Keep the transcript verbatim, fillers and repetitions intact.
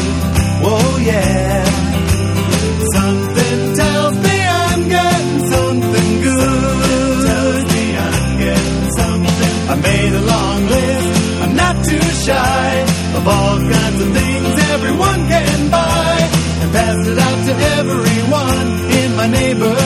Oh yeah. Something tells me I'm getting something good. Something tells me I'm getting something. I made a long list, I'm not too shy, of all kinds of things everyone can buy, and pass it out to everyone in my neighborhood.